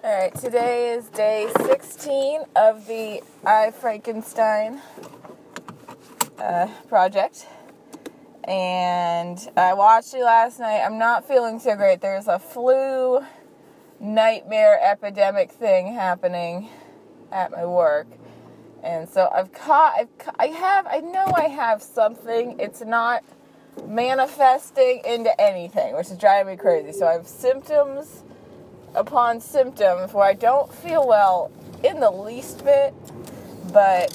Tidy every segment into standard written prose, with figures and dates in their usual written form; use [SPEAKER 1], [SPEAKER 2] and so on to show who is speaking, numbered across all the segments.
[SPEAKER 1] Alright, today is day 16 of the I, Frankenstein project. And I watched it last night. I'm not feeling so great. There's a flu nightmare epidemic thing happening at my work. And so I know I have something. It's not manifesting into anything, which is driving me crazy. So I have symptoms upon symptoms where I don't feel well in the least bit, but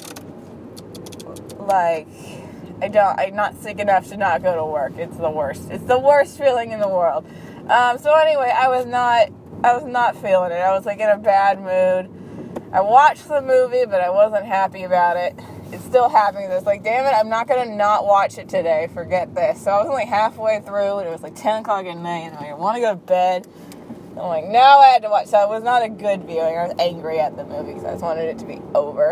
[SPEAKER 1] I'm not sick enough to not go to work. It's the worst. It's the worst feeling in the world. So anyway, I was not feeling it. I was in a bad mood. I watched the movie, but I wasn't happy about it. It's still happening. It's damn it, I'm not going to not watch it today. Forget this. So I was only halfway through, and it was 10 o'clock at night, and I want to go to bed. I'm no, I had to watch. So it was not a good viewing. I was angry at the movie because I just wanted it to be over.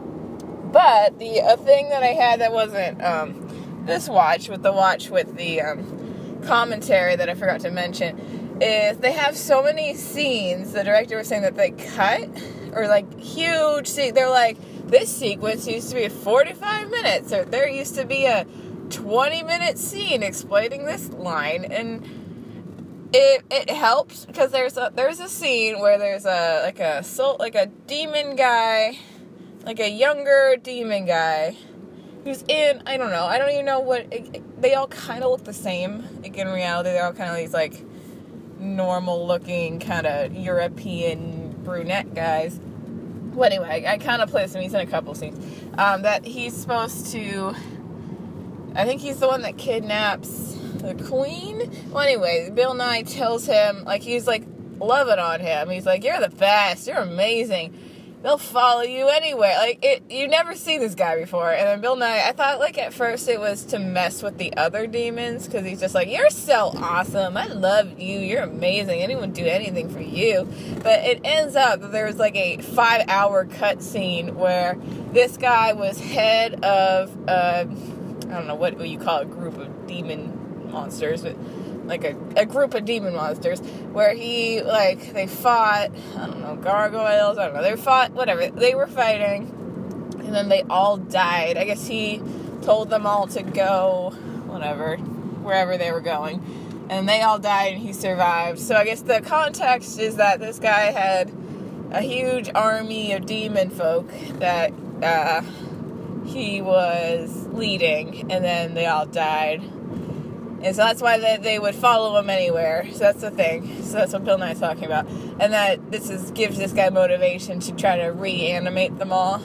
[SPEAKER 1] But the thing that I had that wasn't this watch, with the commentary that I forgot to mention, is they have so many scenes, the director was saying, that they cut, or huge scenes. They're this sequence used to be 45 minutes, or there used to be a 20-minute scene explaining this line, and it helps because there's a scene where there's a demon guy, a younger demon guy who's in, I don't even know what, they all kind of look the same. In reality, they're all kind of these normal looking kind of European brunette guys. Well, anyway, I kind of placed him. He's in a couple scenes. That he's supposed to, I think he's the one that kidnaps the queen. Well, anyway, Bill Nye tells him, he's loving on him. He's you're the best, you're amazing, they'll follow you anywhere. You never see this guy before. And then Bill Nye, I thought at first it was to mess with the other demons, because he's just you're so awesome, I love you, you're amazing, anyone would do anything for you. But it ends up that there was a 5-hour cut scene where this guy was head of I don't know what you call a group of demon monsters, but a group of demon monsters, where he they fought, I don't know, gargoyles, I don't know, they fought, whatever, they were fighting, and then they all died. I guess he told them all to go whatever, wherever they were going, and they all died and he survived. So I guess the context is that this guy had a huge army of demon folk that he was leading, and then they all died. And so that's why they would follow him anywhere. So that's the thing. So that's what Bill Nye's talking about. And that gives this guy motivation to try to reanimate them all.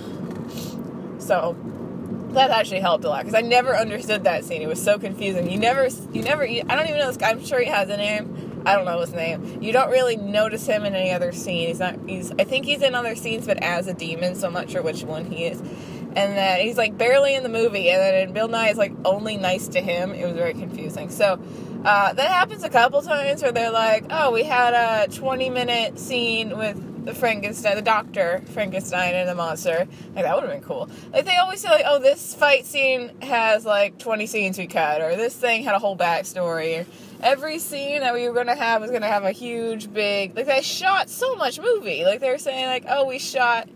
[SPEAKER 1] So that actually helped a lot, because I never understood that scene. It was so confusing. I don't even know this guy. I'm sure he has a name. I don't know his name. You don't really notice him in any other scene. I think he's in other scenes, but as a demon, so I'm not sure which one he is. And then he's barely in the movie, and then Bill Nye is only nice to him. It was very confusing. So that happens a couple times where they're oh, we had a 20-minute scene with the Frankenstein, the Dr. Frankenstein and the monster. That would have been cool. They always say oh, this fight scene has 20 scenes we cut, or this thing had a whole backstory. Every scene that we were going to have was going to have a huge, big, they shot so much movie. They were saying oh, we shot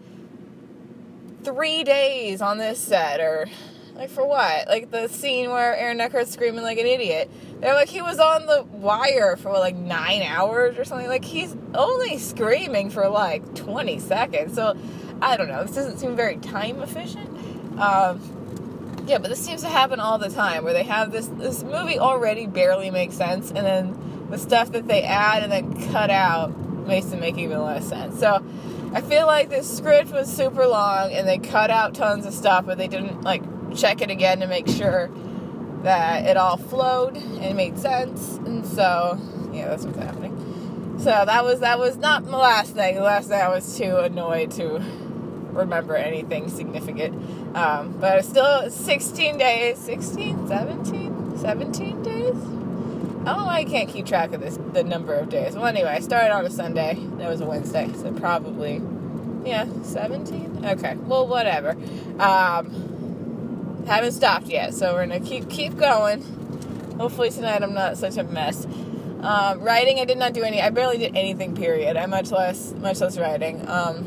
[SPEAKER 1] 3 days on this set, or for what? The scene where Aaron Eckhart's screaming like an idiot. They're he was on the wire for 9 hours or something. He's only screaming for 20 seconds. So I don't know. This doesn't seem very time efficient. Yeah, but this seems to happen all the time, where they have this movie already barely makes sense, and then the stuff that they add and then cut out makes it make even less sense. So I feel this script was super long, and they cut out tons of stuff, but they didn't check it again to make sure that it all flowed and made sense. And so yeah, that's what's happening. So that was not the last thing. The last thing, I was too annoyed to remember anything significant. But it's still 16 days, 17 days. Oh, I can't keep track of the number of days. Well, anyway, I started on a Sunday. That was a Wednesday, so probably, 17? Okay, well, whatever. Haven't stopped yet, so we're gonna keep going. Hopefully tonight I'm not such a mess. Writing, I did not do any. I barely did anything. Period. I much less writing.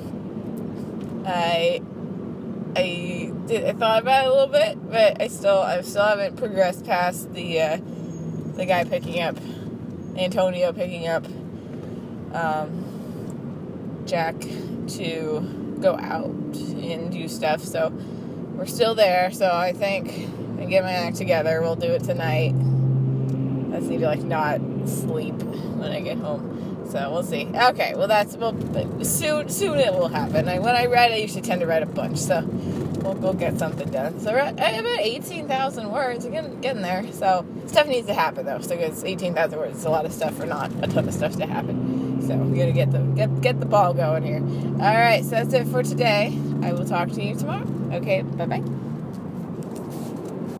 [SPEAKER 1] I thought about it a little bit, but I still haven't progressed past the guy picking up Antonio picking up Jack to go out and do stuff. So we're still there. So I think I get my act together. We'll do it tonight. I just need to not sleep when I get home. So we'll see. Okay, well soon it will happen. When I write, I usually tend to write a bunch. So we'll get something done. So I have about 18,000 words. I'm getting there. So stuff needs to happen though. So it's 18,000 words. It's a lot of stuff for not a ton of stuff to happen. So I'm gonna get the ball going here. All right. So that's it for today. I will talk to you tomorrow. Okay. Bye bye.